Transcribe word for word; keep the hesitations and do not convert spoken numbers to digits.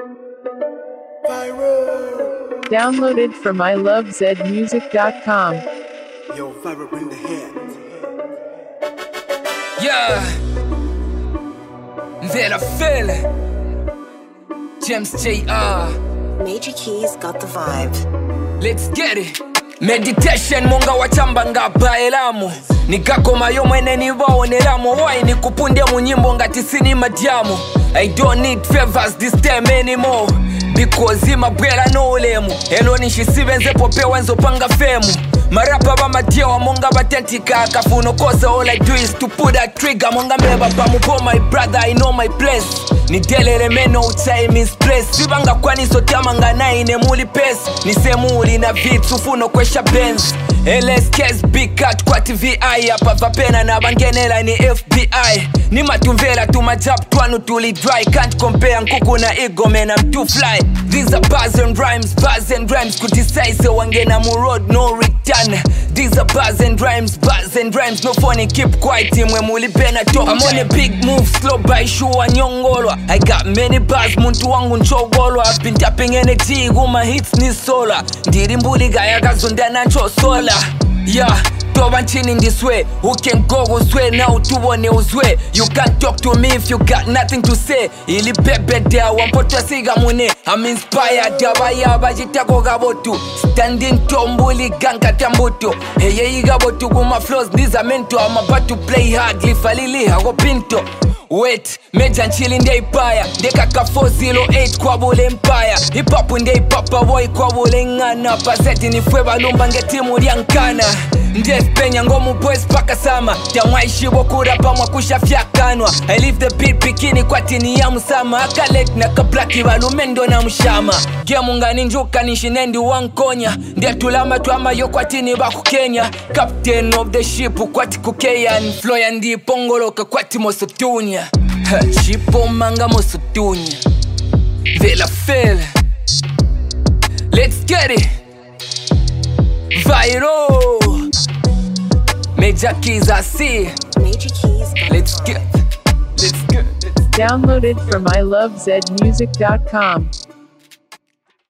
Viral. Downloaded from I love zed music dot com. Yo, Viral, bring the head. Yeah, Vera Phil, James J R. Major Keys got the vibe. Let's get it. Meditation munga wachamba ngapa elamu nikakoma yo mwene niwaonelamo why nikupunde mu nyimbo ngati sini madiamo. I don't need favors this time anymore because imabwera no ulemu elo nishisibenze popewa nzopanga femu marapa bamatia munga batentika kafuno kosa. All I do is to put that trigger munga meba pamupo. My brother, I know my place. Nidelele meno time is place. Sibanga kwani sotama ngana ine muli pes. Nisemuli na vitu funo kwesha benz. L S K's big cat kwa T V I. Hapa vapena na bangenela ni F B I. Ni matumvela tu majab twanu tuli dry. Can't compare nkuku na ego man, I'm too fly. These are bars and rhymes, bars and rhymes. Kutisize wangena mu road no return. These are bars and rhymes, bars and rhymes. No funny, keep quiet team when muli bena top. I'm on a big move, slow by show and nyongolo. I got many bars, muntu wangu nchogolo. I've been tapping energy, guma hits ni sola. Ndiri mbuli gaya gazondana ncho sola. Yeah, toba nchini this way. Who can go uswe now tuone uzwe. You can't talk to me if you got nothing to say. Ili pepe dea wampotwa siga mune. I'm inspired, yabaya bajitako gabotu. Standing tombuli ganga tambuto. Heye igabotu guma flows niza mento. I'm about to play hard, lifalili hago pinto. Wait, meja nchili ndei paya. Deka ka four oh eight kwa bole empire. Hip hop ndei papa boy kwa bole ngana. Paseti ni fweba lumba ngetimu riankana. Ndef penya ngomu boys paka sama. Jamwaishi wokura pa mwakusha fyakanwa. I leave the beat bikini kwa tini ya musama. Akalek na kablaki walumendo na mshama. Gemu ngani njuka nishinendi wankonya. Ndetulama tuama yo kwa tini baku Kenya. Captain of the ship kwa tiku Keyan. Floya ndi pongoloka kwa timosotunya. Chipo manga mosotunya. Vera Phil. Let's get it. Viral. Major Keys I see. Major Keys got Let's the get vibe. Let's get Downloaded from I love zed music dot com.